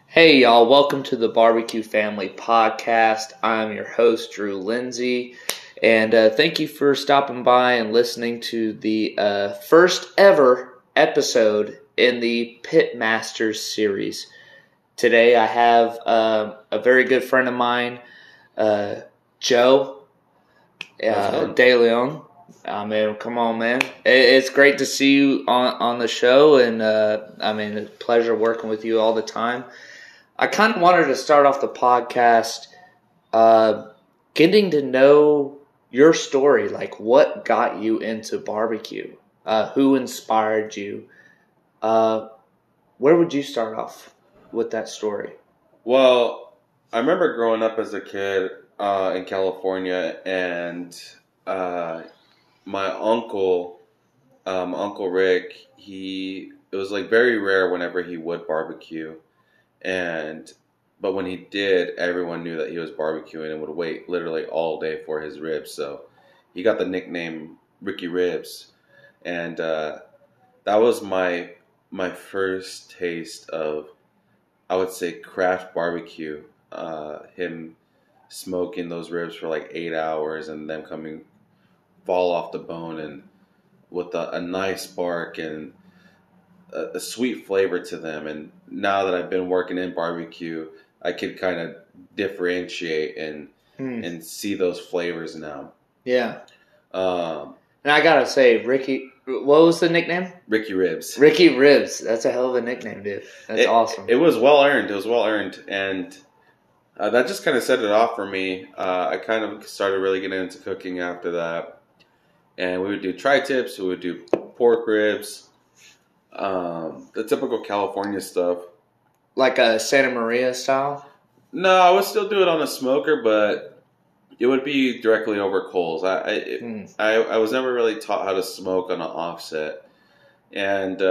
Hey y'all, welcome to the Barbecue Family Podcast. I'm your host, Drew Lindsay, and thank you for stopping by and listening to the first ever episode in the Pitmasters series. Today I have a very good friend of mine, Joe De Leon. Man, come on, man. It's great to see you on the show, and it's a pleasure working with you all the time. I kind of wanted to start off the podcast getting to know your story, like what got you into barbecue, who inspired you. Where would you start off with that story? Well, I remember growing up as a kid in California, and my uncle, Uncle Rick, it was like very rare whenever he would barbecue. But when he did, everyone knew that he was barbecuing and would wait literally all day for his ribs. So he got the nickname Ricky Ribs, and that was my first taste of, I would say, craft barbecue. Him smoking those ribs for like 8 hours and them fall off the bone and with a nice bark and a sweet flavor to them. And now that I've been working in barbecue, I could kind of differentiate and see those flavors now. Yeah. Um, And I gotta say, Ricky, what was the nickname? Ricky Ribs. Ricky Ribs. That's a hell of a nickname, dude. That's awesome. It was well earned. It was well earned. And that just kind of set it off for me. I kind of started really getting into cooking after that. And we would do tri-tips. We would do pork ribs. The typical California stuff. Like a Santa Maria style? No, I would still do it on a smoker, but it would be directly over coals. I was never really taught how to smoke on an offset. And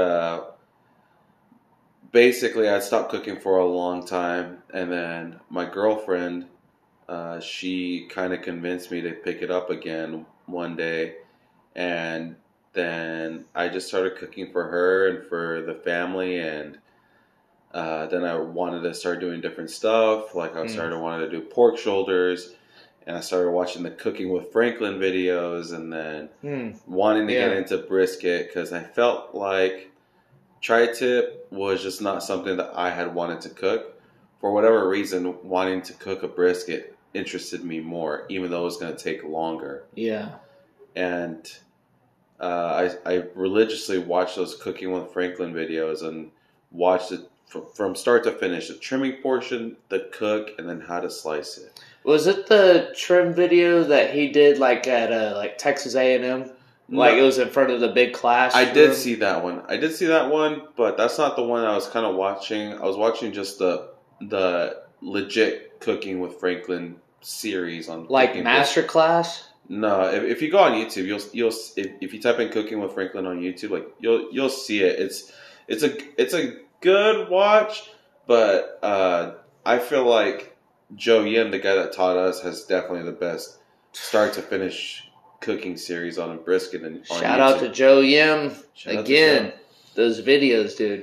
basically, I'd stopped cooking for a long time. And then my girlfriend, she kind of convinced me to pick it up again one day. And then I just started cooking for her and for the family, and then I wanted to start doing different stuff. Like I wanted to do pork shoulders, and I started watching the Cooking with Franklin videos, and then wanting to get into brisket because I felt like tri-tip was just not something that I had wanted to cook. For whatever reason, wanting to cook a brisket interested me more, even though it was going to take longer. Yeah. And I religiously watched those Cooking with Franklin videos and watched it from start to finish. The trimming portion, the cook, and then how to slice it. Was it the trim video that he did like at Texas A&M? Like it was in front of the big class? I did see that one. But that's not the one I was kind of watching. I was watching just the legit Cooking with Franklin series on like Masterclass. No, if you go on YouTube, you'll if you type in Cooking with Franklin on YouTube, like you'll see it. It's a good watch, but I feel like Joe Yim, the guy that taught us, has definitely the best start to finish cooking series on a brisket. And shout out to Joe Yim again. Those videos, dude.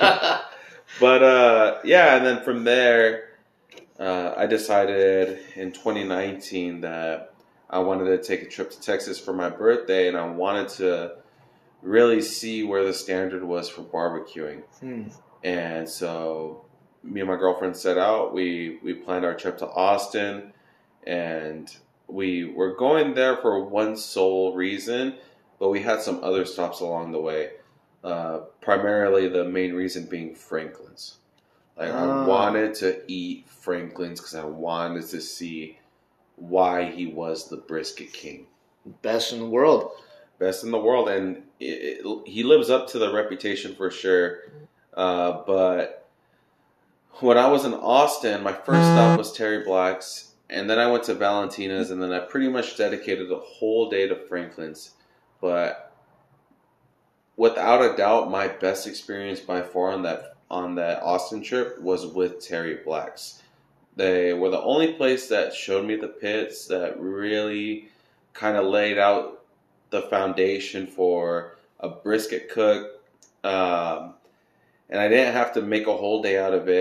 But yeah, and then from there, I decided in 2019 that I wanted to take a trip to Texas for my birthday, and I wanted to really see where the standard was for barbecuing. And so me and my girlfriend set out. We planned our trip to Austin, and we were going there for one sole reason, but we had some other stops along the way. Primarily the main reason being Franklin's. Like I wanted to eat Franklin's because I wanted to see why he was the brisket king. Best in the world. Best in the world, and he lives up to the reputation for sure. But when I was in Austin, my first stop was Terry Black's, and then I went to Valentina's, and then I pretty much dedicated the whole day to Franklin's. But without a doubt, my best experience by far on that Austin trip was with Terry Black's. They were the only place that showed me the pits, that really kind of laid out the foundation for a brisket cook. And I didn't have to make a whole day out of it.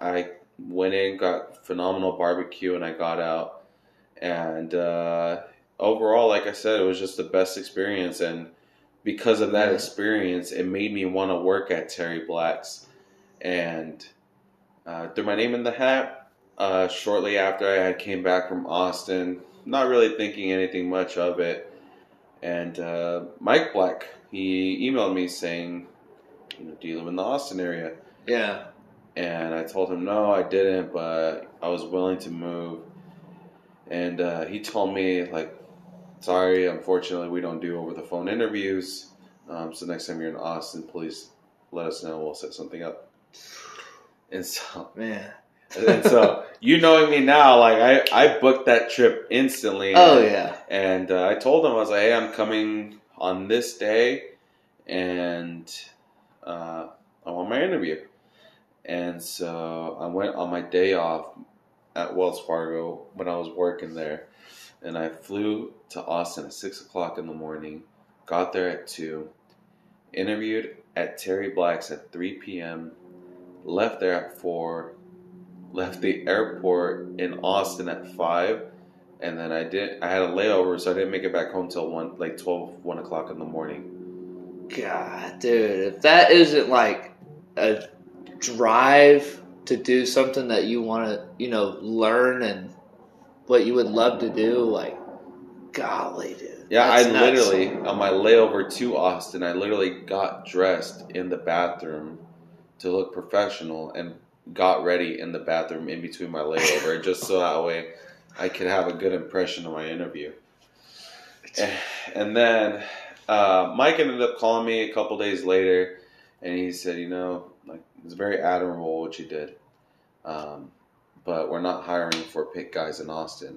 I went in, got phenomenal barbecue, and I got out. And overall, like I said, it was just the best experience. And because of that experience, it made me want to work at Terry Black's. And threw my name in the hat. Shortly after I had came back from Austin, not really thinking anything much of it. And Mike Black, he emailed me saying, do you live in the Austin area? Yeah. And I told him, no, I didn't, but I was willing to move. And he told me, like, sorry, unfortunately, we don't do over-the-phone interviews. So next time you're in Austin, please let us know. We'll set something up. And so, man. And so, you knowing me now, like, I booked that trip instantly. Yeah. And I told him, I was like, hey, I'm coming on this day, and I want my interview. And so I went on my day off at Wells Fargo when I was working there. And I flew to Austin at 6 o'clock in the morning, got there at 2, interviewed at Terry Black's at 3 p.m., left there at 4, left the airport in Austin at 5, and then I had a layover, so I didn't make it back home till 1 o'clock in the morning. God, dude, if that isn't like a drive to do something that you want to, learn and what you would love to do, like, golly, dude. Yeah, That's I nuts. literally, on my layover to Austin, I literally got dressed in the bathroom to look professional and got ready in the bathroom in between my layover just so that way I could have a good impression of my interview. And then Mike ended up calling me a couple days later, and he said, it's very admirable what you did, but we're not hiring for pit guys in Austin.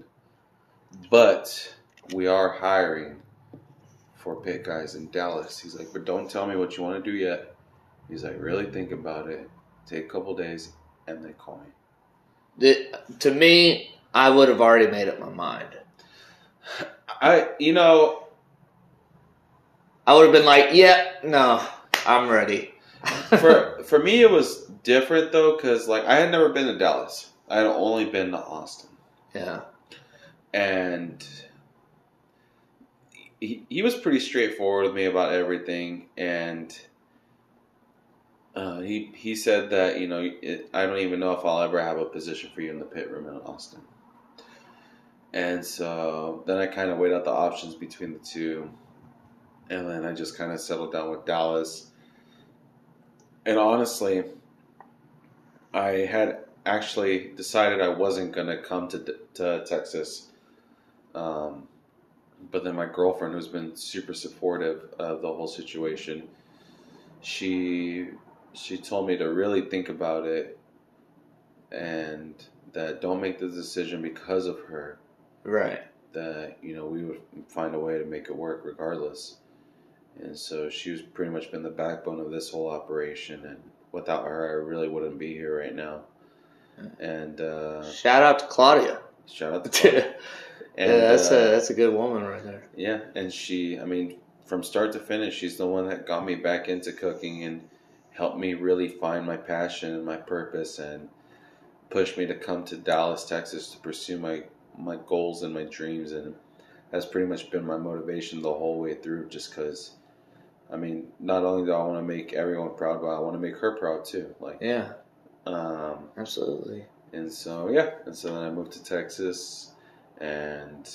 But we are hiring for pit guys in Dallas. He's like, but don't tell me what you want to do yet. He's like, really think about it. Take a couple days, and then call me. To me, I would have already made up my mind. I would have been like, no, I'm ready. For me, it was different, though, because, like, I had never been to Dallas. I had only been to Austin. Yeah. And he was pretty straightforward with me about everything, and he said that, I don't even know if I'll ever have a position for you in the pit room in Austin. And so then I kind of weighed out the options between the two, and then I just kind of settled down with Dallas. And honestly, I had actually decided I wasn't going to come to Texas. But then my girlfriend, who's been super supportive of the whole situation, she told me to really think about it, and that don't make the decision because of her. Right. That, we would find a way to make it work regardless. And so she's pretty much been the backbone of this whole operation, and without her, I really wouldn't be here right now. And shout out to Claudia. Shout out to Claudia. And, that's a good woman right there. Yeah, and she, from start to finish, she's the one that got me back into cooking and helped me really find my passion and my purpose, and pushed me to come to Dallas, Texas to pursue my goals and my dreams. And that's pretty much been my motivation the whole way through, just because, not only do I want to make everyone proud, but I want to make her proud too. Yeah. Absolutely. And so, then I moved to Texas, and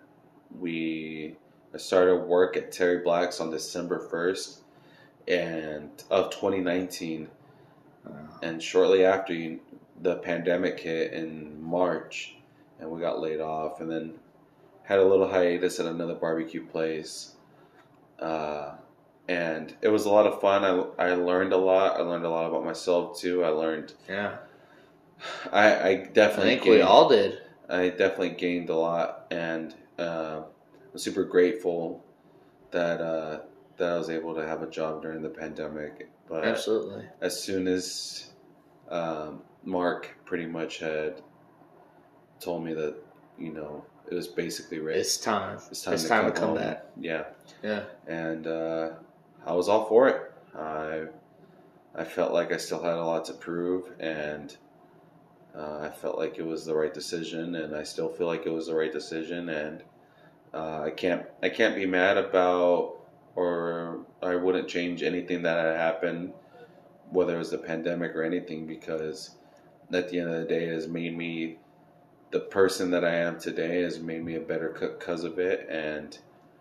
I started work at Terry Black's on December 1st of 2019. And shortly after, the pandemic hit in March, and we got laid off, and then had a little hiatus at another barbecue place. And it was a lot of fun. I learned a lot. I learned a lot about myself too. Yeah. I definitely. I think we all did. I definitely gained a lot, and I'm super grateful that I was able to have a job during the pandemic. But absolutely, as soon as Mark pretty much had told me that, it was basically ready. It's time. It's time to come back. Yeah. Yeah. And I was all for it. I felt like I still had a lot to prove, and I felt like it was the right decision, and I still feel like it was the right decision. And I can't be mad about, or I wouldn't change anything that had happened, whether it was the pandemic or anything, because at the end of the day, it has made me the person that I am today. Has made me a better cook because of it, and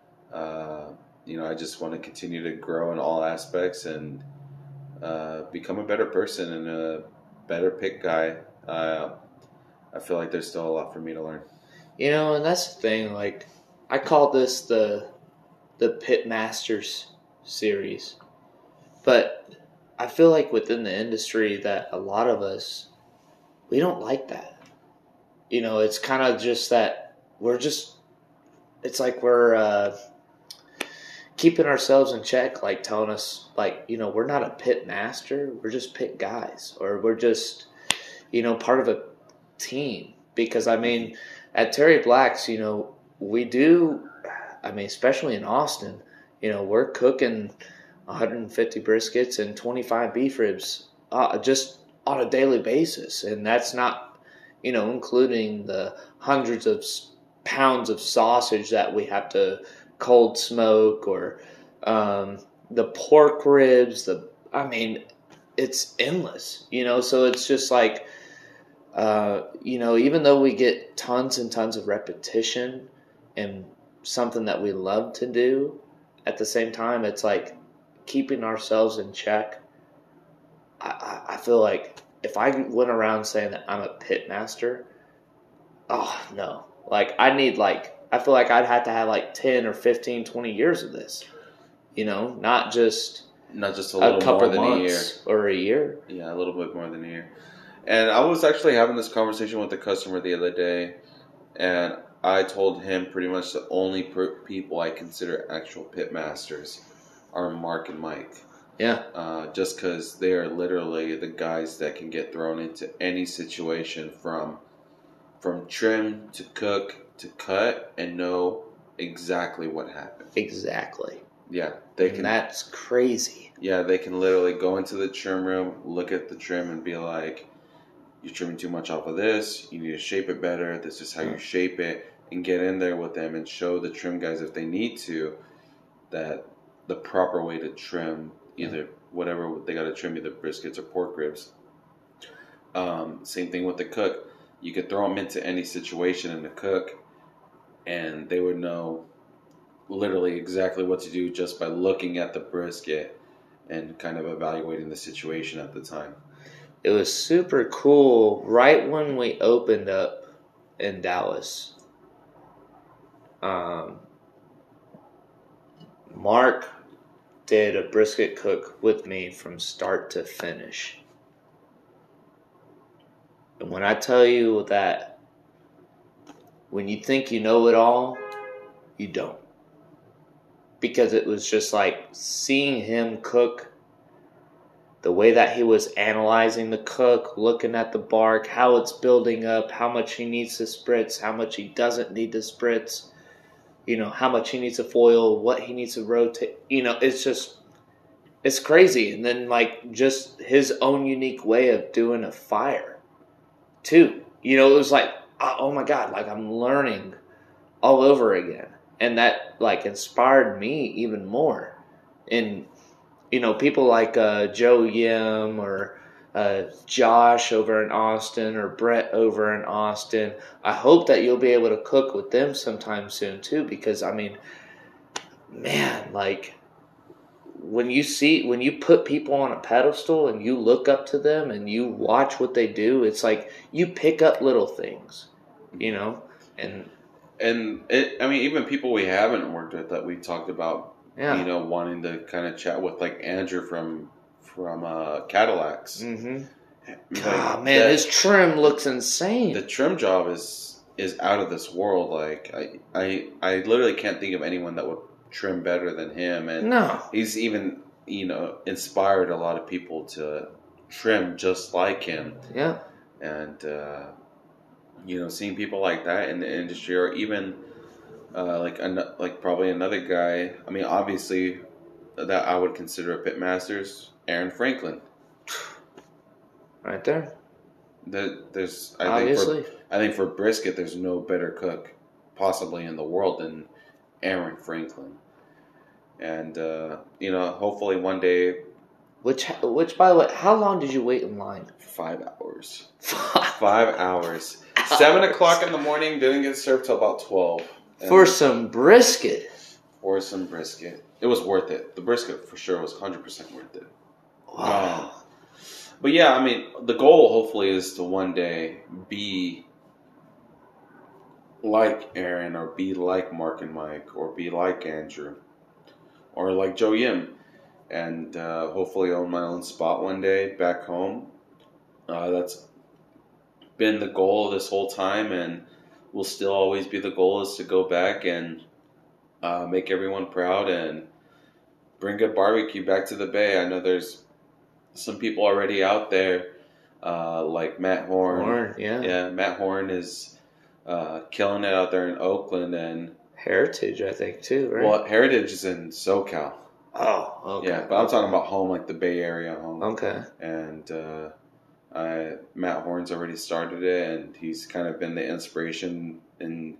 I just want to continue to grow in all aspects and become a better person and a better pick guy. I feel like there's still a lot for me to learn. And that's the thing. Like, I call this the Pit Masters series, but I feel like within the industry that a lot of us, we don't like that. It's kind of just that it's like we're keeping ourselves in check, like telling us, like, we're not a pit master, we're just pit guys, or we're just, part of a team. Because, I mean, at Terry Black's, we do, I mean, especially in Austin, we're cooking 150 briskets and 25 beef ribs just on a daily basis. And that's not, including the hundreds of pounds of sausage that we have to cold smoke, or the pork ribs. It's endless, so it's just like, even though we get tons and tons of repetition and something that we love to do, at the same time, it's like keeping ourselves in check. I feel like if I went around saying that I'm a pit master, oh no. Like, I feel like I'd have to have like 10 or 15, 20 years of this, not just a little couple more than a year. months or a year. Yeah, a little bit more than a year. And I was actually having this conversation with a customer the other day, and I told him pretty much the only people I consider actual pit masters are Mark and Mike. Yeah. Just because they are literally the guys that can get thrown into any situation, from trim to cook to cut, and know exactly what happened. Exactly. Yeah, that's crazy. Yeah, they can literally go into the trim room, look at the trim, and be like, "You're trimming too much off of this. You need to shape it better. This is how you shape it," and get in there with them and show the trim guys, if they need to, that the proper way to trim either whatever they got to trim, either briskets or pork ribs. Same thing with the cook. You could throw them into any situation in the cook, and they would know literally exactly what to do just by looking at the brisket and kind of evaluating the situation at the time. It was super cool. Right when we opened up in Dallas, Mark did a brisket cook with me from start to finish. And when I tell you that when you think you know it all, you don't. Because it was just like seeing him cook, the way that he was analyzing the cook, looking at the bark, how it's building up, how much he needs to spritz, how much he doesn't need to spritz, how much he needs to foil, what he needs to rotate. It's crazy. And then, like, just his own unique way of doing a fire, too. It was like, oh my God, like, I'm learning all over again. And that, like, inspired me even more. And, people like Joe Yim or Josh over in Austin or Brett over in Austin, I hope that you'll be able to cook with them sometime soon, too. Because, I mean, man, like, when you put people on a pedestal and you look up to them and you watch what they do, it's like you pick up little things, and even people we haven't worked with that we talked about, yeah. Wanting to kind of chat with, like Andrew from Cadillacs. Mm-hmm. Like, man, his trim looks insane. The trim job is out of this world. Like, I literally can't think of anyone that would trim better than him, and no, he's even inspired a lot of people to trim just like him. Yeah. And seeing people like that in the industry, or even like probably another guy, I mean, obviously that I would consider a pit masters, Aaron Franklin, right there. There's Obviously. I think for brisket, there's no better cook possibly in the world than Aaron Franklin. And hopefully one day. Which, by the way, how long did you wait in line? 5 hours. 5 hours. 7 o'clock in the morning. Didn't get served till about 12. For some brisket. For some brisket. It was worth it. The brisket for sure was 100% worth it. Wow. But yeah, I mean, the goal hopefully is to one day be like Aaron, or be like Mark and Mike, or be like Andrew, or like Joe Yim, and hopefully own my own spot one day back home. That's been the goal this whole time, and will still always be the goal, is to go back and make everyone proud and bring good barbecue back to the Bay. I know there's some people already out there, like Matt Horn. Yeah, Matt Horn is killing it out there in Oakland, and Heritage, I think, too, right? Well, Heritage is in SoCal. Oh, okay. Yeah, but I'm talking about home, like the Bay Area home. Okay. And Matt Horn's already started it, and he's kind of been the inspiration. And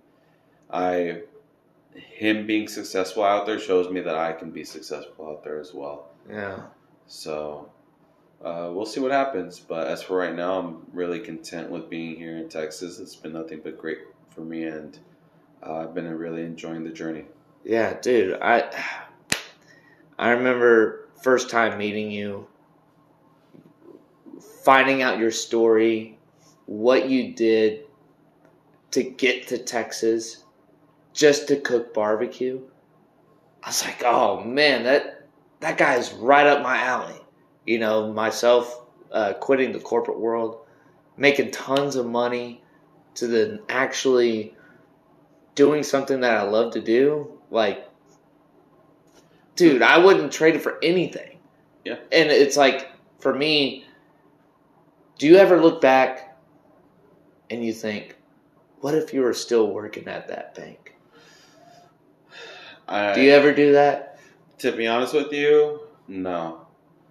him being successful out there shows me that I can be successful out there as well. Yeah. So we'll see what happens. But as for right now, I'm really content with being here in Texas. It's been nothing but great for me, and I've been really enjoying the journey. Yeah, dude. I remember first time meeting you, finding out your story, what you did to get to Texas just to cook barbecue. I was like, oh man, that guy's right up my alley. You know, myself quitting the corporate world, making tons of money, to then actually doing something that I love to do. Like, dude, I wouldn't trade it for anything. Yeah. And it's like, for me, do you ever look back and you think, what if you were still working at that bank? Do you ever do that? To be honest with you, no.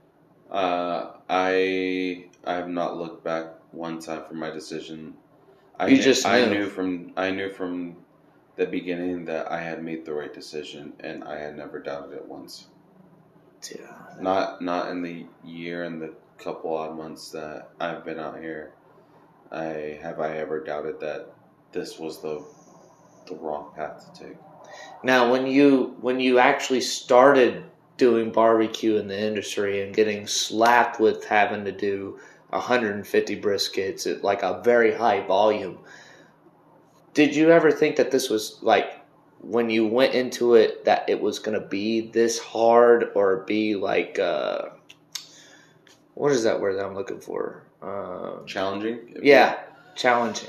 I have not looked back one time for my decision. I knew from the beginning that I had made the right decision, and I had never doubted it once. Yeah. Not in the year and the couple odd months that I've been out here. I ever doubted that this was the wrong path to take. Now, when you actually started doing barbecue in the industry and getting slapped with having to do 150 briskets at like a very high volume, did you ever think that this was like, when you went into it, that it was going to be this hard, or be like, what is that word that I'm looking for? Challenging? Yeah, challenging.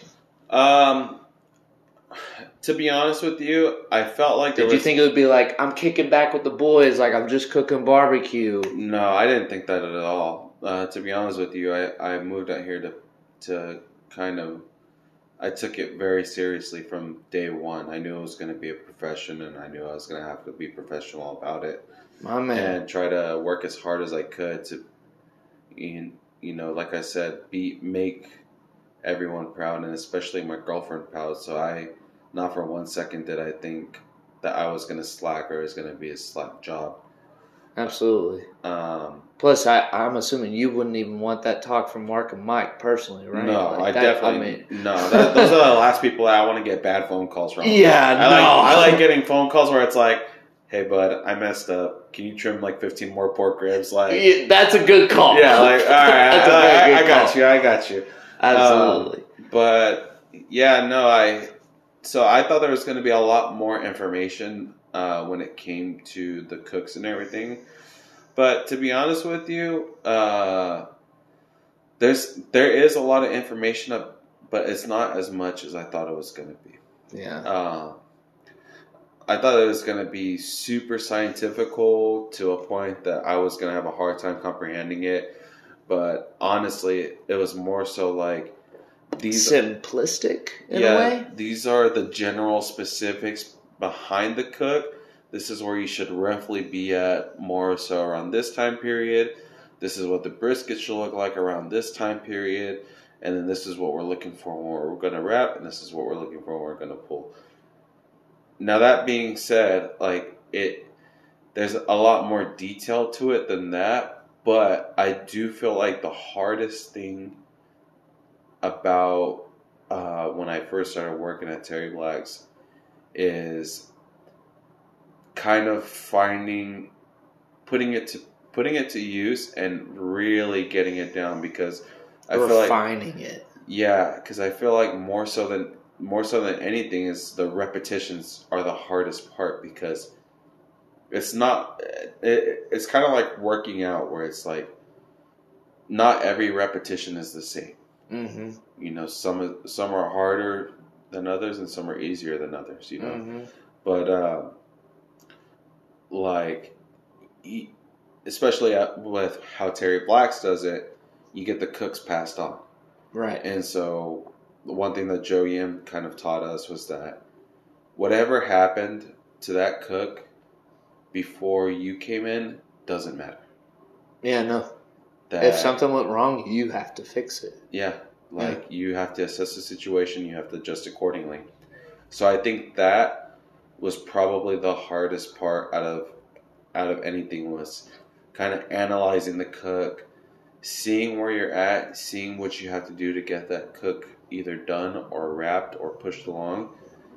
To be honest with you, I felt like Did you think it would be like, I'm kicking back with the boys, like I'm just cooking barbecue? No, I didn't think that at all. To be honest with you, I moved out here to kind of, I took it very seriously from day one. I knew it was going to be a profession, and I knew I was going to have to be professional about it. My man. And try to work as hard as I could to, like I said, make everyone proud, and especially my girlfriend proud. So not for 1 second did I think that I was going to slack, or it was going to be a slack job. Absolutely. Plus, I'm assuming you wouldn't even want that talk from Mark and Mike personally, right? No, like those are the last people that I want to get bad phone calls from. Yeah, I like getting phone calls where it's like, hey, bud, I messed up. Can you trim like 15 more pork ribs? Like, yeah, that's a good call. Yeah, like, all right, I got you. Absolutely. But yeah, no, So I thought there was going to be a lot more information when it came to the cooks and everything. But to be honest with you, there is a lot of information, but it's not as much as I thought it was going to be. Yeah. I thought it was going to be super scientifical to a point that I was going to have a hard time comprehending it. But honestly, it was more so like, simplistic in a way. These are the general specifics behind the cook. This is where you should roughly be at, more so around this time period. This is what the brisket should look like around this time period. and then this is what we're looking for when we're going to wrap, and this is what we're looking for when we're going to pull. Now that being said, like there's a lot more detail to it than that, but I do feel like the hardest thing about when I first started working at Terry Black's is kind of putting it to use and really getting it down, because I feel like refining it. Yeah, because I feel like more so than anything is the repetitions are the hardest part, because it's not. It's kind of like working out, where it's like not every repetition is the same. Mm-hmm. You know, some are harder than others, and some are easier than others. You know, Mm-hmm. but like, especially with how Terry Black's does it, you get the cooks passed on. Right. And so the one thing that Joe Yim kind of taught us was that whatever happened to that cook before you came in doesn't matter. Yeah, no. If something went wrong, you have to fix it. Yeah, you have to assess the situation, you have to adjust accordingly. So I think that was probably the hardest part out of anything, was kind of analyzing the cook, seeing where you're at, seeing what you have to do to get that cook either done or wrapped or pushed along,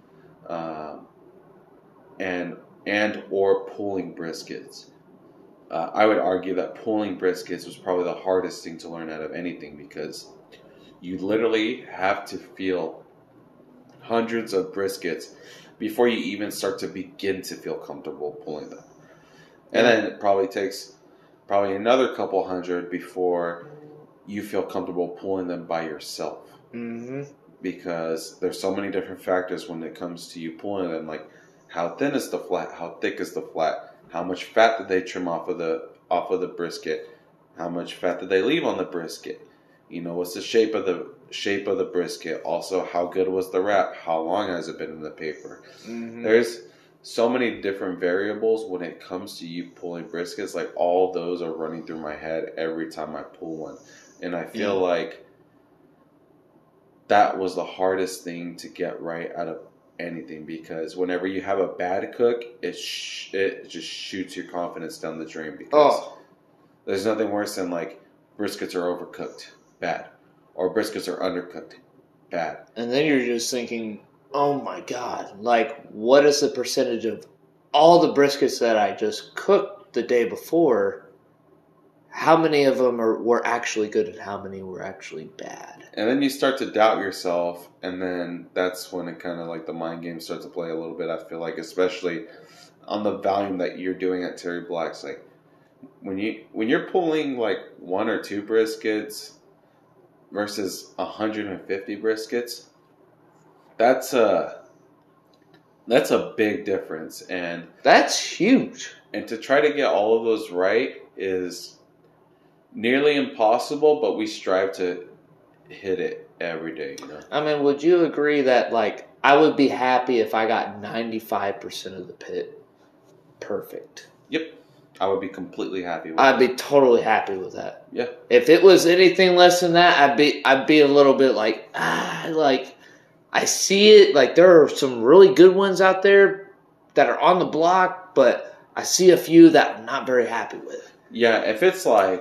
and or pulling briskets. I would argue that pulling briskets was probably the hardest thing to learn out of anything, because you literally have to feel hundreds of briskets before you even start to begin to feel comfortable pulling them. And then it probably takes another couple hundred before you feel comfortable pulling them by yourself. Mm-hmm. Because there's so many different factors when it comes to you pulling them, like how thin is the flat, how thick is the flat, how much fat did they trim off of the brisket, how much fat did they leave on the brisket, you know, what's the shape of the brisket, also how good was the wrap, how long has it been in the paper. Mm-hmm. There's so many different variables when it comes to you pulling briskets. Like, all those are running through my head every time I pull one, and I feel like that was the hardest thing to get right out of anything, because whenever you have a bad cook, it just shoots your confidence down the drain, because there's nothing worse than like briskets are overcooked, bad, or briskets are undercooked, bad. And then you're just thinking, oh my God, like, what is the percentage of all the briskets that I just cooked the day before? How many of them were actually good and how many were actually bad? And then you start to doubt yourself, and then that's when it kind of like the mind game starts to play a little bit, I feel like, especially on the volume that you're doing at Terry Black's. Like, when you're pulling like 1 or 2 briskets versus 150 briskets, that's a big difference, and that's huge. And to try to get all of those right is nearly impossible, but we strive to hit it every day, you know? I mean, would you agree that, like, I would be happy if I got 95% of the pit perfect? Yep. I would be completely happy with I'd be totally happy with that. Yeah. If it was anything less than that, I'd be a little bit like, like, I see it, like, there are some really good ones out there that are on the block, but I see a few that I'm not very happy with. Yeah, if it's like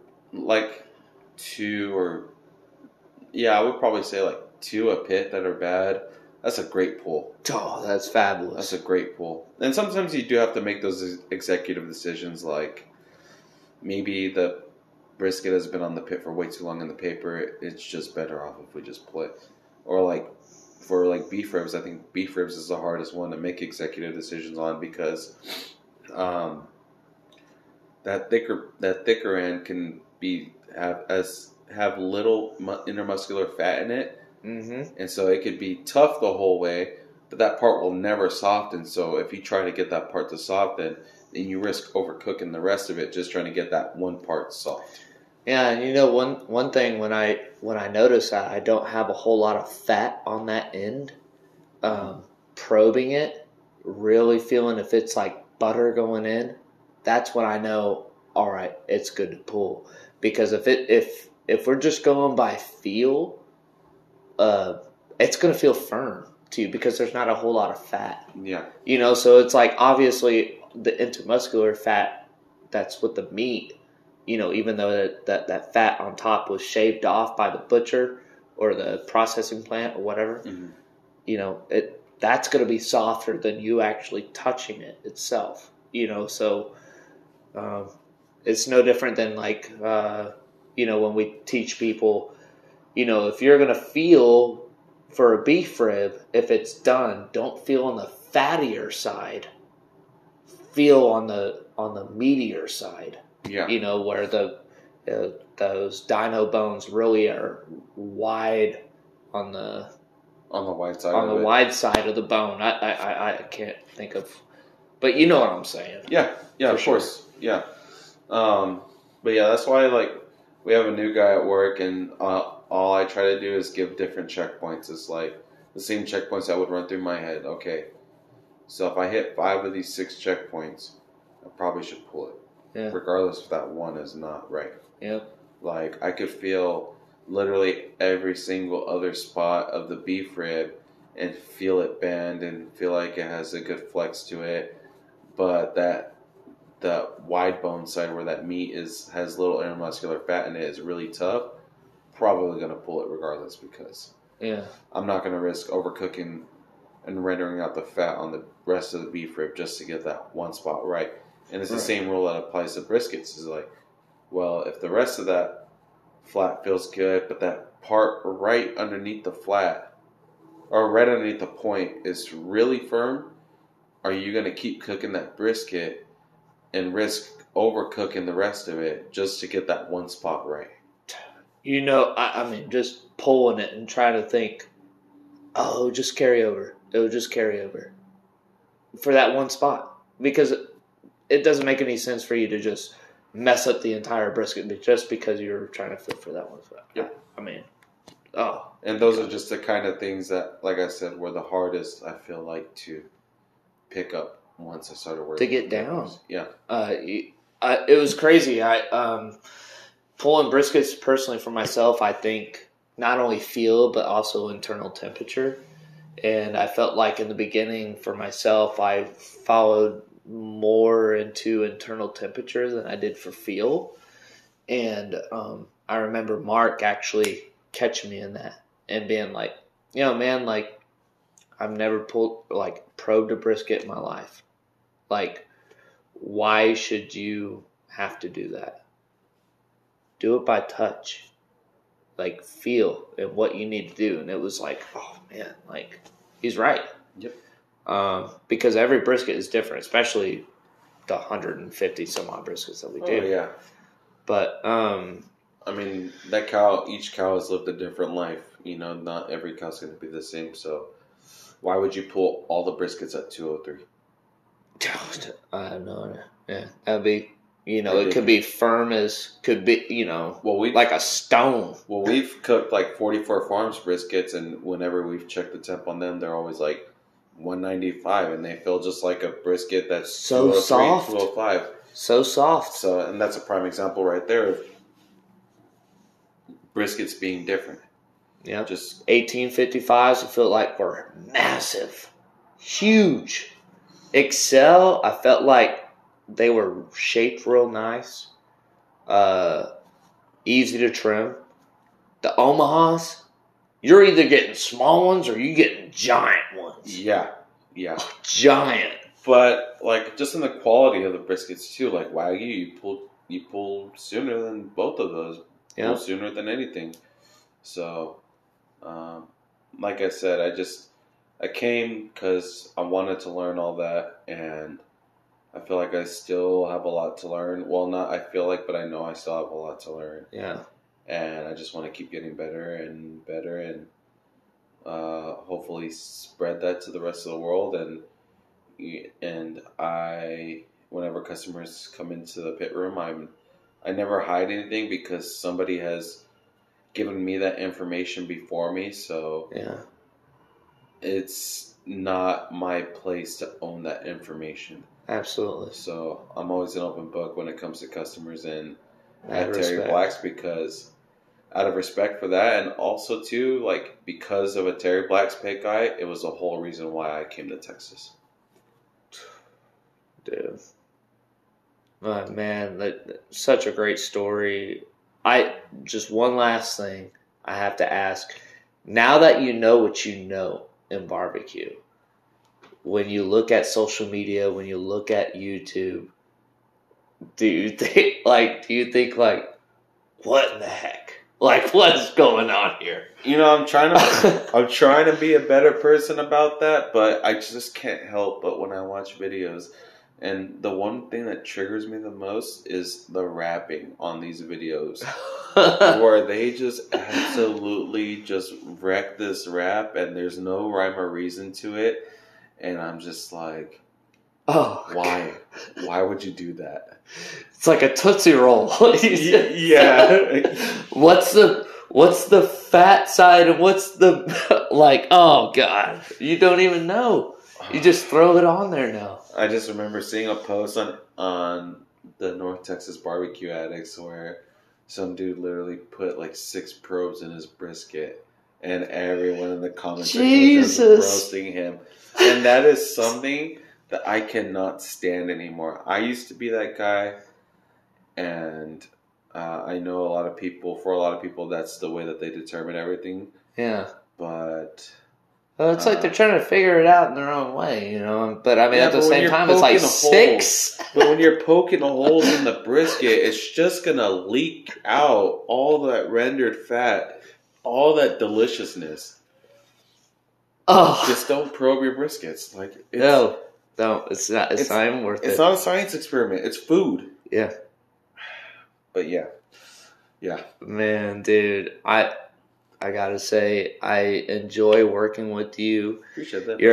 2 or... Yeah, I would probably say like 2 a pit that are bad. That's a great pull. Oh, that's fabulous. That's a great pull. And sometimes you do have to make those executive decisions, like maybe the brisket has been on the pit for way too long in the paper. It's just better off if we just pull it. Or like for like beef ribs, I think beef ribs is the hardest one to make executive decisions on, because that thicker end can have little intermuscular fat in it. Mm-hmm. And so it could be tough the whole way, but that part will never soften. So if you try to get that part to soften, then you risk overcooking the rest of it just trying to get that one part soft. Yeah, and you know, one thing when I notice that I don't have a whole lot of fat on that end, probing it, really feeling if it's like butter going in, that's when I know, all right, it's good to pull. Because if if we're just going by feel, it's going to feel firm to you because there's not a whole lot of fat. Yeah. So it's like obviously the intermuscular fat that's with the meat, even though that fat on top was shaved off by the butcher or the processing plant or whatever, that's going to be softer than you actually touching it itself. So it's no different than like, when we teach people, if you're going to feel for a beef rib, if it's done, don't feel on the fattier side. Feel on the meatier side. Yeah. Where those dino bones really are wide on the wide side. Wide side of the bone. I can't think of, but you know what I'm saying. Yeah. Of course. Yeah. But yeah, that's why we have a new guy at work, and all I try to do is give different checkpoints. It's like the same checkpoints that would run through my head. Okay, so if I hit 5 of these 6 checkpoints, I probably should pull it, regardless if that one is not right. Yeah. Like I could feel literally every single other spot of the beef rib and feel it bend and feel like it has a good flex to it, but the wide bone side where that meat has little intermuscular fat in it is really tough. Probably going to pull it regardless because I'm not going to risk overcooking and rendering out the fat on the rest of the beef rib just to get that one spot right. And it's the same rule that applies to briskets. Is like, well, if the rest of that flat feels good, but that part right underneath the flat or right underneath the point is really firm, are you going to keep cooking that brisket and risk overcooking the rest of it just to get that one spot right? I mean, just pulling it and trying to think, it would just carry over. It would just carry over for that one spot. Because it doesn't make any sense for you to just mess up the entire brisket just because you're trying to flip for that one spot. Yeah. I mean, And those are just the kind of things that, like I said, were the hardest, I feel like, to pick up once I started working. To get down. Yeah. It was crazy. Pulling briskets personally for myself, I think not only feel but also internal temperature. And I felt like in the beginning for myself, I followed more into internal temperature than I did for feel. And I remember Mark actually catching me in that and being like, man, like I've never probed a brisket in my life. Like, why should you have to do that? Do it by touch. Like, feel and what you need to do. And it was like, oh, man, like, he's right. Yep. Because every brisket is different, especially the 150 some odd briskets that we do. Oh, yeah. But, I mean, each cow has lived a different life. Not every cow's going to be the same. So why would you pull all the briskets at 203? I have no idea. Yeah, that'd be, it could be firm as, like a stone. Well, we've cooked like 44 Farms briskets, and whenever we've checked the temp on them, they're always like 195, and they feel just like a brisket that's so soft, 205. So soft. So, and that's a prime example right there of briskets being different. Yeah, just 1855s. I feel like were massive, huge. Excel, I felt like they were shaped real nice, easy to trim. The Omahas, you're either getting small ones or you getting giant ones. Yeah. Giant. But like just in the quality of the briskets too, like Wagyu, you pull sooner than both of those. Yeah. Pull sooner than anything. So, like I said, I came because I wanted to learn all that, and I feel like I still have a lot to learn. Well, not I feel like, but I know I still have a lot to learn. Yeah. And I just want to keep getting better and better, and hopefully spread that to the rest of the world. And whenever customers come into the pit room, I never hide anything because somebody has given me that information before me. So yeah. It's not my place to own that information. Absolutely. So I'm always an open book when it comes to customers and at Terry Black's, because out of respect for that, and also too, like, because of a Terry Black's pit guy, it was the whole reason why I came to Texas. Dude. Oh, man, such a great story. Just one last thing I have to ask. Now that you know what you know in barbecue, when you look at social media, when you look at YouTube, do you think what in the heck? Like, what's going on here? You know, I'm trying to be a better person about that, but I just can't help but when I watch videos. And the one thing that triggers me the most is the rapping on these videos, where they just absolutely just wreck this rap, and there's no rhyme or reason to it, and I'm just like, oh, why? Why would you do that? It's like a Tootsie Roll. Yeah. What's the fat side and what's the like? Oh God, you don't even know. You just throw it on there now. I just remember seeing a post on the North Texas Barbecue Addicts where some dude literally put like 6 probes in his brisket, and everyone in the comments was roasting him. And that is something that I cannot stand anymore. I used to be that guy, and I know for a lot of people, that's the way that they determine everything. Yeah. But well, it's like they're trying to figure it out in their own way, you know. But I mean, at the same time, it's like 6. But when you're poking the holes in the brisket, it's just gonna leak out all that rendered fat, all that deliciousness. Oh, just don't probe your briskets. Like, no, it's not. It's not even worth it. It's not a science experiment. It's food. Yeah. But yeah. Man, dude, I gotta say, I enjoy working with you. Appreciate that.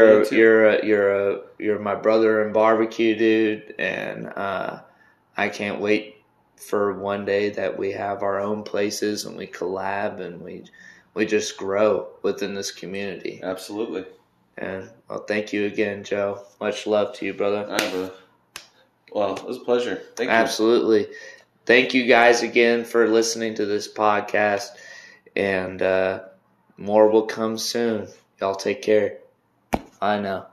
You're my brother in barbecue, dude, and I can't wait for one day that we have our own places and we collab and we just grow within this community. Absolutely. And well, thank you again, Joe. Much love to you, brother. All right, brother. Well, it was a pleasure. Thank you. Absolutely. Thank you guys again for listening to this podcast. And more will come soon. Y'all take care. Bye now.